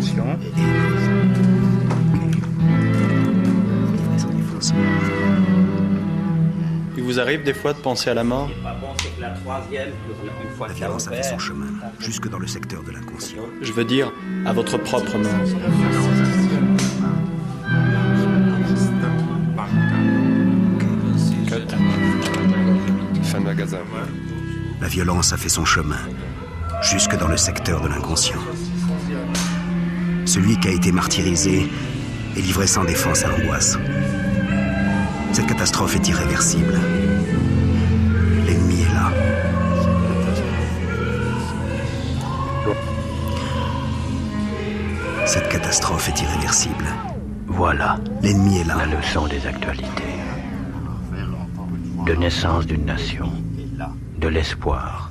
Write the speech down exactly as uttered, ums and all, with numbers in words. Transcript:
l'inconscient. Il vous arrive des fois de penser à la mort? La violence a fait son chemin, jusque dans le secteur de l'inconscient. Je veux dire, à votre propre mort. Fin de magasin. La violence a fait son chemin, jusque dans le secteur de l'inconscient. Celui qui a été martyrisé est livré sans défense à l'angoisse. Cette catastrophe est irréversible. L'ennemi est là. Cette catastrophe est irréversible. Voilà L'ennemi est là. la leçon des actualités. De naissance d'une nation, de l'espoir